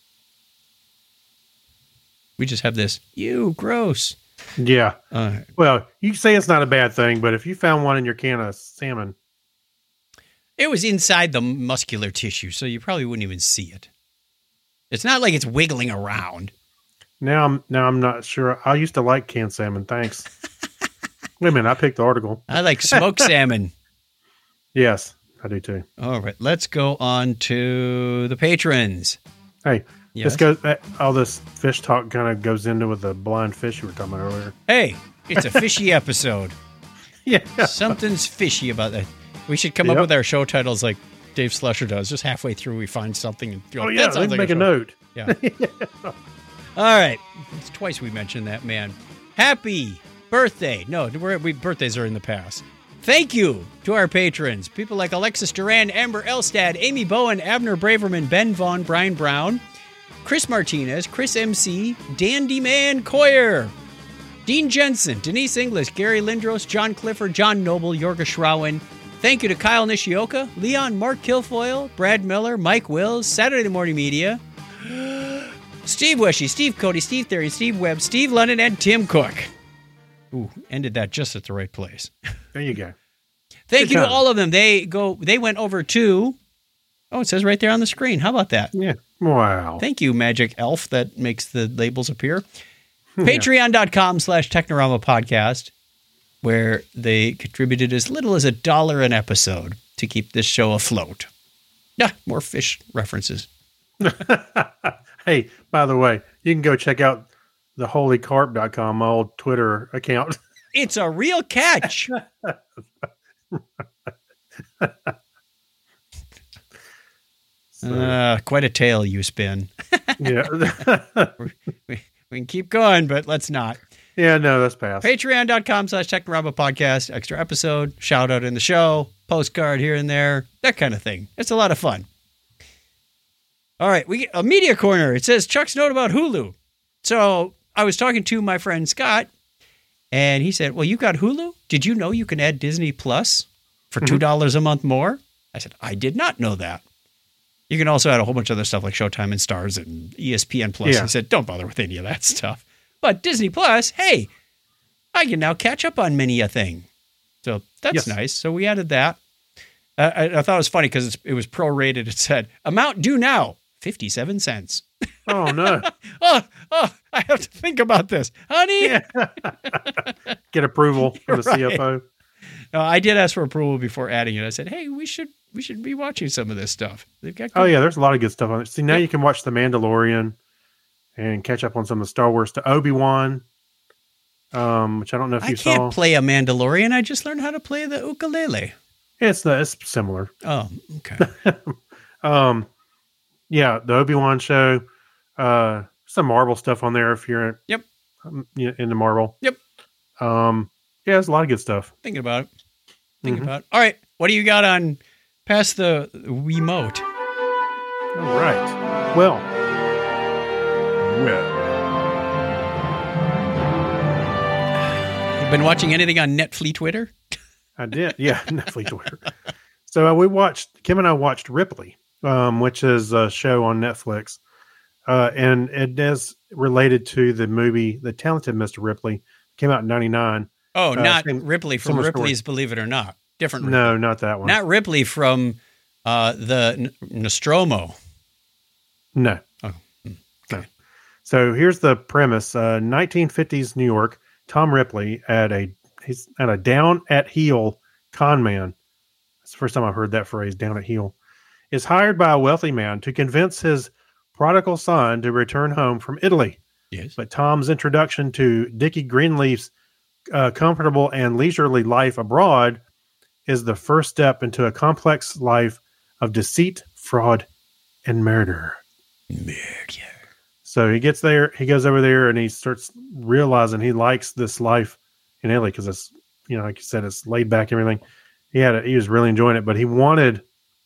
Speaker 1: We just have this, ew, gross.
Speaker 2: Yeah.
Speaker 1: Uh,
Speaker 2: Well, you say it's not a bad thing, but if you found one in your can of salmon,
Speaker 1: it was inside the muscular tissue, so you probably wouldn't even see it. It's not like it's wiggling around.
Speaker 2: now I'm now I'm not sure. I used to like canned salmon. Thanks. Wait a minute, I picked the article.
Speaker 1: I like smoked salmon.
Speaker 2: Yes, I do too.
Speaker 1: All right, let's go on to the patrons.
Speaker 2: Hey,
Speaker 1: Yes?
Speaker 2: this goes. that- All this fish talk kind of goes into with the blind fish you were talking about earlier.
Speaker 1: Hey, it's a fishy episode.
Speaker 2: Yeah.
Speaker 1: Something's fishy about that. We should come up
Speaker 2: Yep.
Speaker 1: with our show titles like Dave Slusher does. Just halfway through, we find something and go,
Speaker 2: Oh
Speaker 1: that
Speaker 2: yeah.
Speaker 1: sounds
Speaker 2: Let's
Speaker 1: like
Speaker 2: make a,
Speaker 1: show.
Speaker 2: note.
Speaker 1: Yeah. All right. It's twice we mentioned that, man. Happy birthday. No, we're, we, birthdays are in the past. Thank you to our patrons. People like Alexis Duran, Amber Elstad, Amy Bowen, Abner Braverman, Ben Vaughn, Brian Brown, Chris Martinez, Chris M C, Dandy Man Coyer, Dean Jensen, Denise English, Gary Lindros, John Clifford, John Noble, Yorga Schrauen. Thank you to Kyle Nishioka, Leon, Mark Kilfoyle, Brad Miller, Mike Wills, Saturday Morning Media, Steve Wishy, Steve Cody, Steve Theory, Steve Webb, Steve London, and Tim Cook. Ooh, ended that just at the right place.
Speaker 2: There you go.
Speaker 1: Thank
Speaker 2: Good
Speaker 1: you to
Speaker 2: time.
Speaker 1: all of them. They go. They went over to. Oh, it says right there on the screen. How about that?
Speaker 2: Yeah. Wow.
Speaker 1: Thank you, Magic Elf, that makes the labels appear. Patreon.com slash Technorama Podcast, where they contributed as little as a dollar an episode to keep this show afloat. Yeah, more fish references.
Speaker 2: Hey, by the way, you can go check out the holy carp dot com, my old Twitter account.
Speaker 1: It's a real catch.
Speaker 2: So,
Speaker 1: Uh, quite a tale you spin.
Speaker 2: yeah.
Speaker 1: We, we can keep going, but let's not.
Speaker 2: Yeah, no, that's past.
Speaker 1: Patreon.com slash Technorama Podcast, extra episode, shout out in the show, postcard here and there, that kind of thing. It's a lot of fun. All right, we get a media corner. It says Chuck's note about Hulu. So I was talking to my friend Scott, and he said, well, you got Hulu? Did you know you can add Disney Plus for two dollars a month more? I said, I did not know that. You can also add a whole bunch of other stuff like Showtime and Stars and E S P N Plus.
Speaker 2: Yeah.
Speaker 1: He said, don't bother with any of that stuff. But Disney Plus, hey, I can now catch up on many a thing. So that's
Speaker 2: Yes.
Speaker 1: nice. So we added that. Uh, I, I thought it was funny because it was prorated. It said, amount due now, fifty-seven cents.
Speaker 2: Oh, no.
Speaker 1: Oh, oh, I have to think about this. Honey.
Speaker 2: Get approval from the
Speaker 1: Right.
Speaker 2: C F O.
Speaker 1: No, I did ask for approval before adding it. I said, hey, we should we should be watching some of this stuff. They've got
Speaker 2: Oh, yeah, there's a lot of good stuff on it. See, now you can watch The Mandalorian and catch up on some of the Star Wars to Obi-Wan, um, which I don't know if
Speaker 1: I
Speaker 2: you
Speaker 1: can't
Speaker 2: saw.
Speaker 1: play a Mandalorian. I just learned how to play the ukulele.
Speaker 2: It's, the, it's similar.
Speaker 1: Oh, okay.
Speaker 2: Um, yeah, the Obi-Wan show. Uh, some Marvel stuff on there if you're
Speaker 1: Yep.
Speaker 2: um, you know, into Marvel.
Speaker 1: Yep.
Speaker 2: Um, yeah, there's a lot of good stuff.
Speaker 1: Thinking about it. Thinking
Speaker 2: Mhm.
Speaker 1: about it. All right. What do you got on past the Wiimote?
Speaker 2: All right. Well, well,
Speaker 1: You been watching anything on Netflix Twitter?
Speaker 2: I did. Yeah, Netflix Twitter. So uh, we watched, Kim and I watched Ripley, um, which is a show on Netflix. Uh, and it is related to the movie, The Talented Mister Ripley, came out in ninety-nine.
Speaker 1: Oh,
Speaker 2: Uh,
Speaker 1: not
Speaker 2: same-
Speaker 1: Ripley from
Speaker 2: similar story.
Speaker 1: Ripley's Believe It or Not. Different Ripley.
Speaker 2: No, not that one.
Speaker 1: Not Ripley from uh, the N- Nostromo.
Speaker 2: No.
Speaker 1: Oh, hmm, okay.
Speaker 2: No. So here's the premise. Uh, nineteen fifties New York, Tom Ripley at a he's at a down at heel con man. That's the first time I've heard that phrase, down at heel. Is hired by a wealthy man to convince his prodigal son to return home from Italy.
Speaker 1: Yes.
Speaker 2: But Tom's introduction to Dickie Greenleaf's uh, comfortable and leisurely life abroad is the first step into a complex life of deceit, fraud, and murder.
Speaker 1: Murder.
Speaker 2: So he gets there, he goes over there, and he starts realizing he likes this life in Italy because it's, you know, like you said, it's laid back and everything. He had, a, he was really enjoying it, but he wanted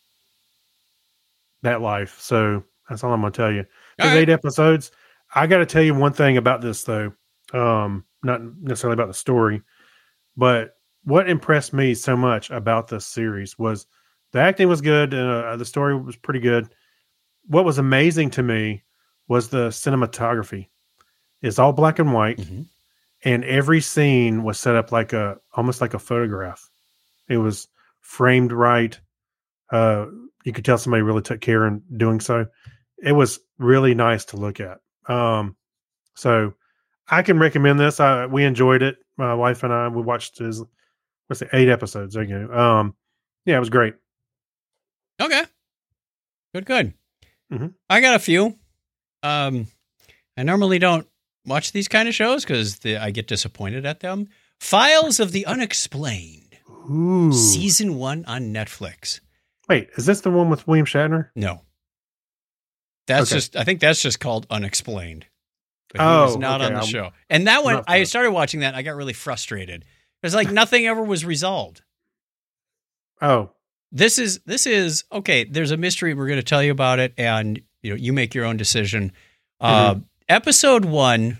Speaker 2: that life. So that's all I'm going to tell you. There's
Speaker 1: All right.
Speaker 2: eight episodes. I got to tell you one thing about this though. Um, not necessarily about the story, but what impressed me so much about this series was the acting was good. Uh, the story was pretty good. What was amazing to me was the cinematography. It's all black and white,
Speaker 1: Mhm.
Speaker 2: and every scene was set up like a almost like a photograph. It was framed right. Uh, you could tell somebody really took care in doing so. It was really nice to look at. Um, so I can recommend this. I, we enjoyed it. My wife and I, we watched his, what's it, eight episodes. There you go. Um, yeah, it was great.
Speaker 1: Okay. Good, good.
Speaker 2: Mhm.
Speaker 1: I got a few. Um, I normally don't watch these kind of shows because the, I get disappointed at them. Files of the Unexplained,
Speaker 2: Ooh.
Speaker 1: season one on Netflix.
Speaker 2: Wait, is this the one with William Shatner?
Speaker 1: No, that's
Speaker 2: Okay.
Speaker 1: just. I think that's just called Unexplained. But he
Speaker 2: Oh,
Speaker 1: was not
Speaker 2: okay.
Speaker 1: on the
Speaker 2: I'm-
Speaker 1: show. And that one,
Speaker 2: not
Speaker 1: I
Speaker 2: for-
Speaker 1: started watching that. And I got really frustrated. It's like nothing ever was resolved.
Speaker 2: Oh,
Speaker 1: This is this is okay. There's a mystery. We're going to tell you about it, and you know you make your own decision. Uh, episode one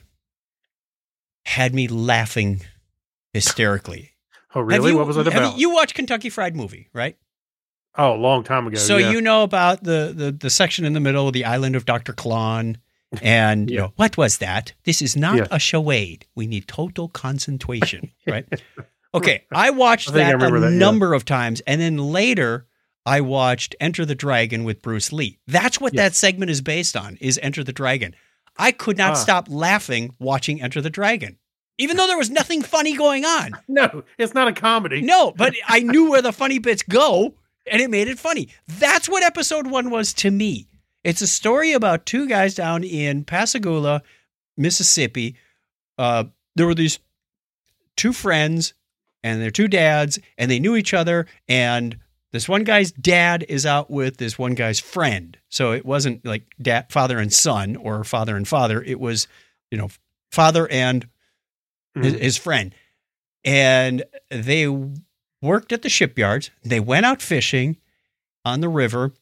Speaker 1: had me laughing hysterically.
Speaker 2: oh,
Speaker 1: Have
Speaker 2: really?
Speaker 1: you-
Speaker 2: What was it
Speaker 1: have
Speaker 2: about?
Speaker 1: You, you watched Kentucky Fried Movie, right?
Speaker 2: oh, a long time ago.
Speaker 1: So
Speaker 2: yeah.
Speaker 1: you know about the, the the section in the middle of the island of Doctor Klon, and you
Speaker 2: Yeah.
Speaker 1: know what was that? This is not
Speaker 2: Yeah.
Speaker 1: a charade. We need total concentration, right? Okay, I watched
Speaker 2: I think I
Speaker 1: that a
Speaker 2: remember that, yeah.
Speaker 1: number of times, and then later I watched Enter the Dragon with Bruce Lee. That's what
Speaker 2: Yeah.
Speaker 1: that segment is based on, is Enter the Dragon. I could not
Speaker 2: Ah.
Speaker 1: stop laughing watching Enter the Dragon, even though there was nothing funny going on.
Speaker 2: No, it's not a comedy.
Speaker 1: No, but I knew where the funny bits go, and it made it funny. That's what episode one was to me. It's a story about two guys down in Pascagoula, Mississippi. Uh, there were these two friends and their two dads, and they knew each other. And this one guy's dad is out with this one guy's friend. So it wasn't like dad, father and son or father and father. It was, you know, father and his,
Speaker 2: Mhm.
Speaker 1: his friend. And they worked at the shipyards. They went out fishing on the river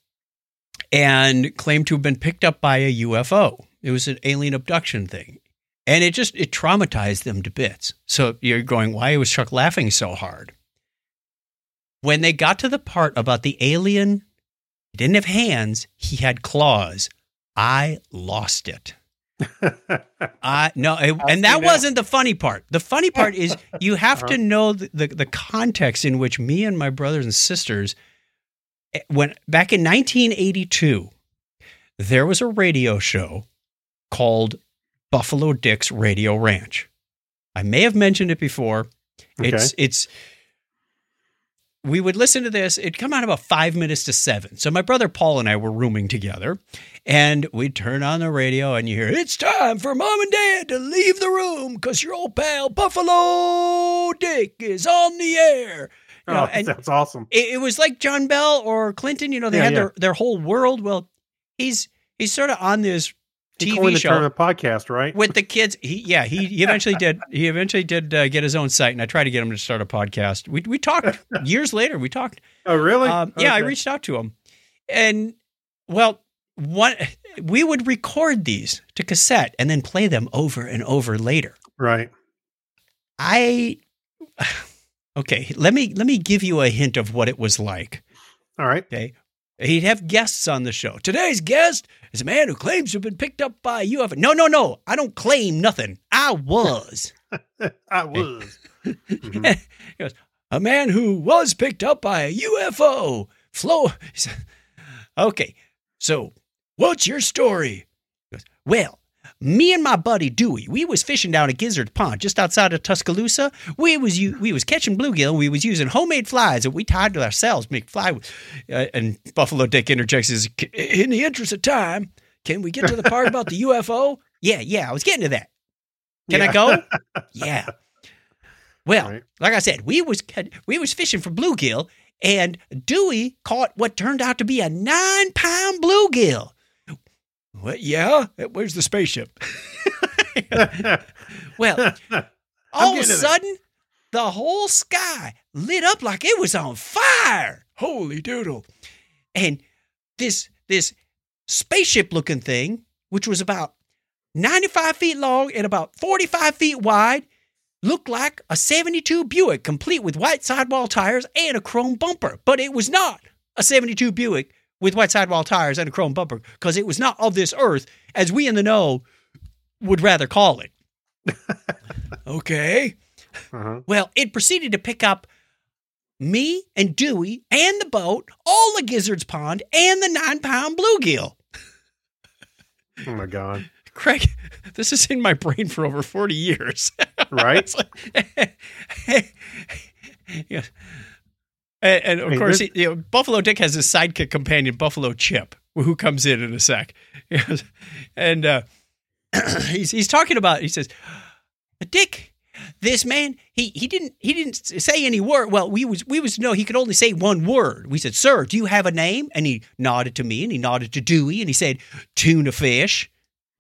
Speaker 1: and claimed to have been picked up by a U F O. It was an alien abduction thing. And it just, it traumatized them to bits. So you're going, why was Chuck laughing so hard? When they got to the part about the alien, he didn't have hands, he had claws. I lost it. I no, it, and that
Speaker 2: seen that.
Speaker 1: wasn't the funny part. The funny part is you have to know the, the the context in which me and my brothers and sisters eh, when back in nineteen eighty-two, there was a radio show called Buffalo Dick's Radio Ranch. I may have mentioned it before. It's it's we would listen to this. It'd come out about five minutes to seven. So my brother Paul and I were rooming together, and we'd turn on the radio, and you hear, "It's time for Mom and Dad to leave the room because your old pal Buffalo Dick is on the air." You know,
Speaker 2: oh,
Speaker 1: and
Speaker 2: that's awesome.
Speaker 1: it, it was like John Bell or Clinton. You know, they
Speaker 2: Yeah,
Speaker 1: had
Speaker 2: yeah.
Speaker 1: their their whole world. Well, he's he's sort of on this
Speaker 2: He
Speaker 1: T
Speaker 2: coined
Speaker 1: V
Speaker 2: the
Speaker 1: show
Speaker 2: term of podcast, right?
Speaker 1: with the kids. He, yeah, he, he eventually did. He eventually did uh, get his own site, and I tried to get him to start a podcast. We we talked years later. We talked.
Speaker 2: Oh, really?
Speaker 1: Um, yeah, I
Speaker 2: Okay.
Speaker 1: reached out to him, and well, one we would record these to cassette and then play them over and over later.
Speaker 2: Right.
Speaker 1: I okay. Let me let me give you a hint of what it was like.
Speaker 2: All right.
Speaker 1: Okay. He'd have guests on the show. Today's guest is a man who claims to have been picked up by a U F O. No, no, no. I don't claim nothing. I was.
Speaker 2: I was. Mhm.
Speaker 1: He goes, a man who was picked up by a U F O. Flo. He said, okay. So what's your story? He goes, well, me and my buddy Dewey, we was fishing down at Gizzard Pond just outside of Tuscaloosa. We was u- we was catching bluegill. We was using homemade flies that we tied to ourselves, make fly. Uh, and Buffalo Dick interjects, says, in the interest of time, can we get to the part about the U F O? Yeah, yeah, I was getting to that. Can I
Speaker 2: Yeah.
Speaker 1: go? Yeah. Well,
Speaker 2: Right.
Speaker 1: like I said, we was we was fishing for bluegill, and Dewey caught what turned out to be a nine pound bluegill. What? Yeah? Where's the spaceship? Well, all of a
Speaker 2: getting to that.
Speaker 1: sudden, the whole sky lit up like it was on fire. Holy doodle. And this, this spaceship-looking thing, which was about ninety-five feet long and about forty-five feet wide, looked like a seventy-two Buick, complete with white sidewall tires and a chrome bumper. But it was not a seventy-two Buick with white sidewall tires and a chrome bumper, because it was not of this earth, as we in the know would rather call it. Okay.
Speaker 2: Uh-huh.
Speaker 1: Well, it proceeded to pick up me and Dewey and the boat, all the gizzards pond, and the nine-pound bluegill.
Speaker 2: Oh my God.
Speaker 1: Craig, this is in my brain for over forty years.
Speaker 2: Right?
Speaker 1: It's like- yeah. And, and of
Speaker 2: Hey,
Speaker 1: course,
Speaker 2: this-
Speaker 1: he, you know, Buffalo Dick has his sidekick companion, Buffalo Chip, who comes in in a sec. Yes. And uh, he's he's talking about. He says, "Dick, this man, he he didn't he didn't say any word. Well, we was we was to know he could only say one word. We said, sir, do you have a name?' And he nodded to me, and he nodded to Dewey, and he said, tuna fish."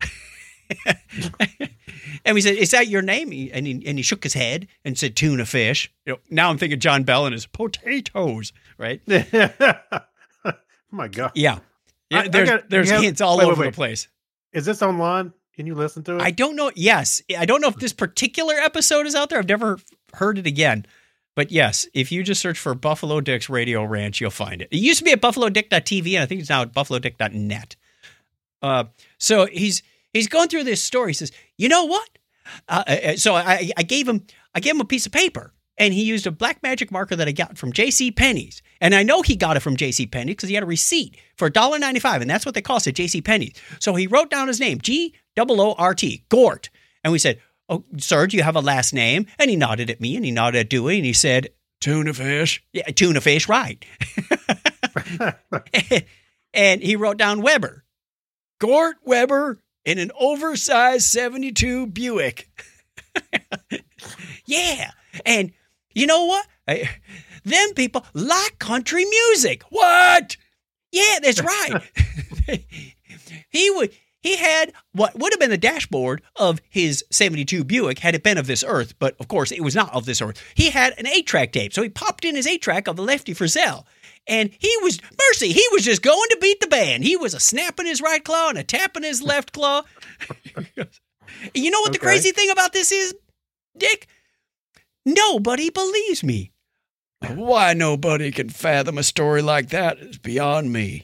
Speaker 1: And we said, "Is that your name?" He- And he, and he shook his head and said, "Tuna fish." You know, now I'm thinking John Bell and his potatoes, right?
Speaker 2: Oh my God.
Speaker 1: Yeah. Yeah,
Speaker 2: I- I
Speaker 1: there's
Speaker 2: got-
Speaker 1: there's
Speaker 2: you have-
Speaker 1: hints all
Speaker 2: wait, wait,
Speaker 1: over the
Speaker 2: wait.
Speaker 1: place.
Speaker 2: Is this online? Can you listen to it?
Speaker 1: I don't know. Yes. I don't know if this particular episode is out there. I've never heard it again. But yes, if you just search for Buffalo Dick's Radio Ranch, you'll find it. It used to be at buffalo dick dot t v, and I think it's now at buffalo dick dot net. Uh, so he's he's going through this story. He says, "You know what?" Uh, uh, so I, I gave him I gave him a piece of paper, and he used a black magic marker that I got from J C Penney's. And I know he got it from J C Penney because he had a receipt for one dollar ninety-five, and that's what they cost at J C Penney's. So he wrote down his name, G O O R T, Gort. And we said, "Oh, sir, do you have a last name?" And he nodded at me, and he nodded at Dewey, and he said, "Tuna fish." Yeah, tuna fish, right. And he wrote down Weber. Gort Weber in an oversized seventy-two Buick. Yeah. And you know what? I, them people like country music. What? Yeah, that's right. He would he had what would have been the dashboard of his seventy-two Buick had it been of this earth, but of course it was not of this earth. He had an eight-track tape, so he popped in his eight-track of the Lefty Frizzell. And he was, mercy, he was just going to beat the band. He was a snapping his right claw and a tapping his left claw. You know what the
Speaker 2: Okay.
Speaker 1: crazy thing about this is, Dick? Nobody believes me. Why nobody can fathom a story like that is beyond me.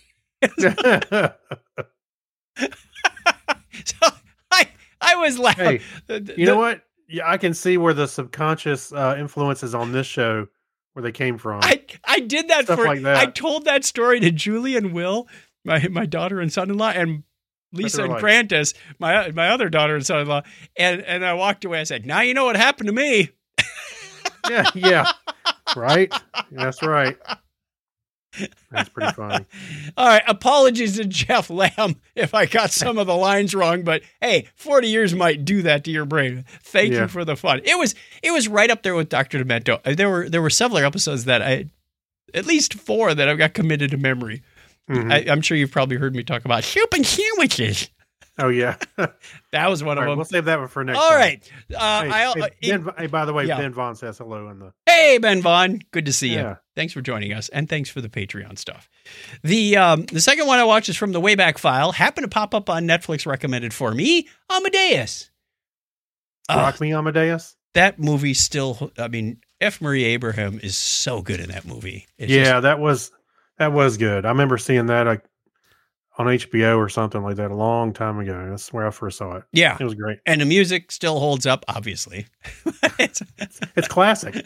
Speaker 1: So I, I was laughing.
Speaker 2: Hey, you know what? Yeah, I can see where the subconscious uh, influences on this show, where they came from.
Speaker 1: I I did that
Speaker 2: Stuff
Speaker 1: for
Speaker 2: like that.
Speaker 1: I told that story to Julie and Will, my my daughter and son-in-law, and Lisa
Speaker 2: they're
Speaker 1: and
Speaker 2: like-
Speaker 1: Grantis, my my other daughter and son-in-law. And and I walked away. I said, "Now you know what happened to me."
Speaker 2: yeah, yeah, right. That's right. That's pretty funny.
Speaker 1: All right. Apologies to Jeff Lamb if I got some of the lines wrong, but hey, forty years might do that to your brain. Thank
Speaker 2: Yeah.
Speaker 1: you for the fun. It was it was right up there with Doctor Demento. Uh, There were there were several episodes that I, at least four that I've got committed to memory.
Speaker 2: Mhm.
Speaker 1: I, I'm sure you've probably heard me talk about soup and sandwiches.
Speaker 2: Oh yeah. All
Speaker 1: That was one of
Speaker 2: right,
Speaker 1: them.
Speaker 2: we'll save that one for next.
Speaker 1: All
Speaker 2: time.
Speaker 1: right. Uh,
Speaker 2: Hey,
Speaker 1: I,
Speaker 2: hey,
Speaker 1: uh, it-
Speaker 2: ben, hey, by the way,
Speaker 1: yeah.
Speaker 2: Ben Vaughn says hello in the.
Speaker 1: Hey, Ben Vaughn. Good to see you.
Speaker 2: Yeah.
Speaker 1: Thanks for joining us, and thanks for the Patreon stuff. The um, the second one I watched is from the Wayback File. Happened to pop up on Netflix, recommended for me, Amadeus. Uh,
Speaker 2: Rock Me Amadeus.
Speaker 1: that movie still, I mean, F. Murray Abraham is so good in that movie. It's
Speaker 2: Yeah,
Speaker 1: just-
Speaker 2: that was that was good. I remember seeing that like on H B O or something like that a long time ago. That's where I first saw it.
Speaker 1: yeah.
Speaker 2: It was great.
Speaker 1: And the music still holds up, obviously. It's
Speaker 2: It's classic.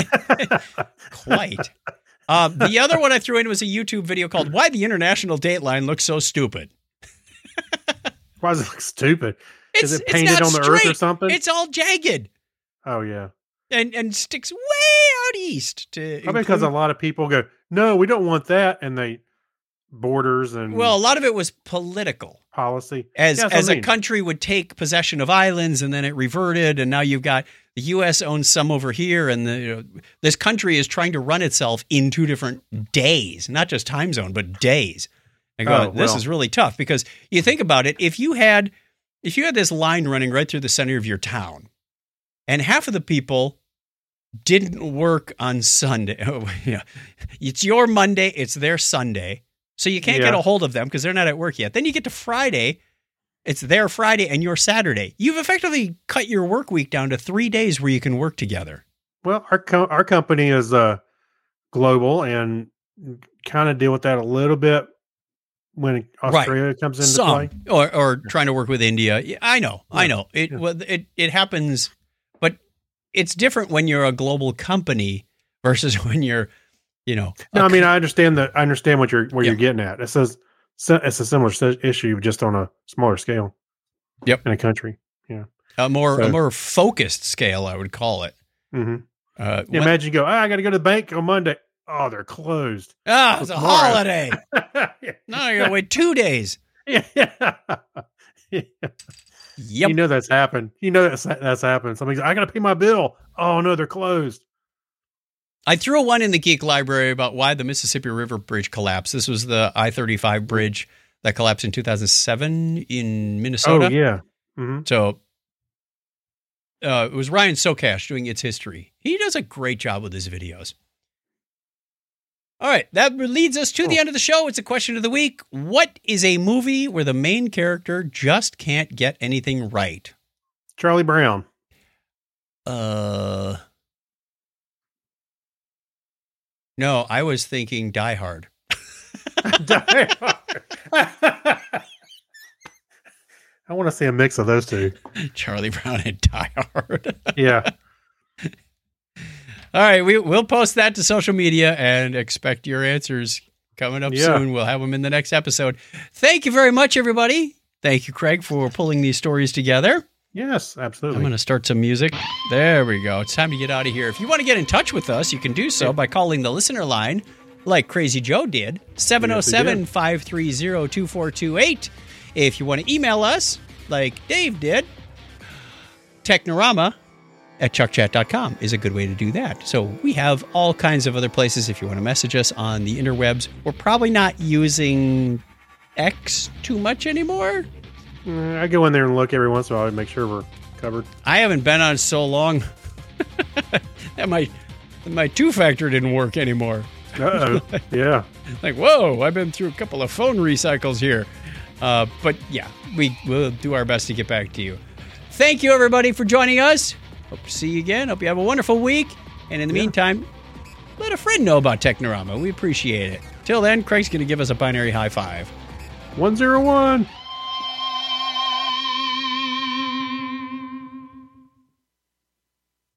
Speaker 1: quite. Uh, the other one I threw in was a YouTube video called Why the International Dateline Looks So Stupid.
Speaker 2: Why does it look stupid?
Speaker 1: It's,
Speaker 2: Is it
Speaker 1: it's
Speaker 2: painted
Speaker 1: not
Speaker 2: on the earth or
Speaker 1: straight.
Speaker 2: something?
Speaker 1: It's all jagged
Speaker 2: Oh yeah.
Speaker 1: and, and sticks way out east. To
Speaker 2: Probably because a
Speaker 1: include-
Speaker 2: lot of people go, no, we don't want that, and they borders and
Speaker 1: well, a lot of it was political.
Speaker 2: policy
Speaker 1: As
Speaker 2: Yeah, that's what
Speaker 1: as
Speaker 2: I
Speaker 1: a
Speaker 2: mean.
Speaker 1: country would take possession of islands and then it reverted, and now you've got the U S owns some over here, and the, you know, this country is trying to run itself in two different days, not just time zone, but days. I go,
Speaker 2: Oh,
Speaker 1: this
Speaker 2: well.
Speaker 1: is really tough because you think about it. If you had, if you had this line running right through the center of your town, and half of the people didn't work on Sunday, oh, yeah, it's your Monday, it's their Sunday, so you can't
Speaker 2: Yeah.
Speaker 1: get a hold of them because they're not at work yet. Then you get to Friday, it's their Friday and your Saturday. You've effectively cut your work week down to three days where you can work together.
Speaker 2: Well, our co- our company is uh, global and kind of deal with that a little bit when Australia comes into
Speaker 1: Some,
Speaker 2: play.
Speaker 1: or or trying to work with India. Yeah, I know, I
Speaker 2: Yeah.
Speaker 1: know. It
Speaker 2: Yeah.
Speaker 1: well, it it happens, but it's different when you're a global company versus when you're, you know.
Speaker 2: No,
Speaker 1: a
Speaker 2: I mean I understand that. I understand what you're where
Speaker 1: Yeah.
Speaker 2: you're getting at. It says so- it's a similar s- issue, just on a smaller scale.
Speaker 1: Yep.
Speaker 2: in a country.
Speaker 1: a more a
Speaker 2: So-
Speaker 1: more focused scale, I would call it.
Speaker 2: Mm-hmm.
Speaker 1: Uh,
Speaker 2: Yeah,
Speaker 1: when-
Speaker 2: imagine you go, oh, I got to go to the bank on Monday. Oh, they're closed.
Speaker 1: ah, it's a
Speaker 2: tomorrow.
Speaker 1: holiday.
Speaker 2: yeah.
Speaker 1: No, I gotta wait two days.
Speaker 2: Yeah.
Speaker 1: Yep.
Speaker 2: You know that's happened. You know that's that's happened. Somebody's, I got to pay my bill. Oh no, they're closed.
Speaker 1: I threw one in the Geek Library about why the Mississippi River Bridge collapsed. This was the I thirty-five bridge that collapsed in two thousand seven in Minnesota.
Speaker 2: Oh yeah. Mm-hmm.
Speaker 1: So uh, it was Ryan Socash doing Its History. He does a great job with his videos. All right, that leads us to the
Speaker 2: Oh.
Speaker 1: end of the show. It's a question of the week. What is a movie where the main character just can't get anything right?
Speaker 2: Charlie Brown.
Speaker 1: Uh, no, I was thinking Die Hard.
Speaker 2: Die Hard. I want to see a mix of those two.
Speaker 1: Charlie Brown and Die Hard.
Speaker 2: Yeah.
Speaker 1: All right, we, we'll post that to social media and expect your answers coming up
Speaker 2: Yeah.
Speaker 1: soon. We'll have them in the next episode. Thank you very much, everybody. Thank you, Craig, for pulling these stories together.
Speaker 2: Yes,
Speaker 1: I'm
Speaker 2: absolutely.
Speaker 1: going to start some music. There we go. It's time to get out of here. If you want to get in touch with us, you can do so by calling the listener line like Crazy Joe did, seven oh seven, five three zero, two four two eight. If you want to email us like Dave did, Technorama at chuck chat dot com is a good way to do that. So we have all kinds of other places if you want to message us on the interwebs. We're probably not using X too much anymore.
Speaker 2: Mm, I go in there and look every once in a while to make sure we're covered.
Speaker 1: I haven't been on so long that my my two factor didn't work anymore.
Speaker 2: Uh oh. Yeah.
Speaker 1: Like, whoa, I've been through a couple of phone recycles here. Uh, but yeah, we will do our best to get back to you. Thank you, everybody, for joining us. Hope to see you again. Hope you have a wonderful week. And in the
Speaker 2: Yeah.
Speaker 1: meantime, let a friend know about Technorama. We appreciate it. Till then, Craig's going to give us a binary high five.
Speaker 2: one zero one.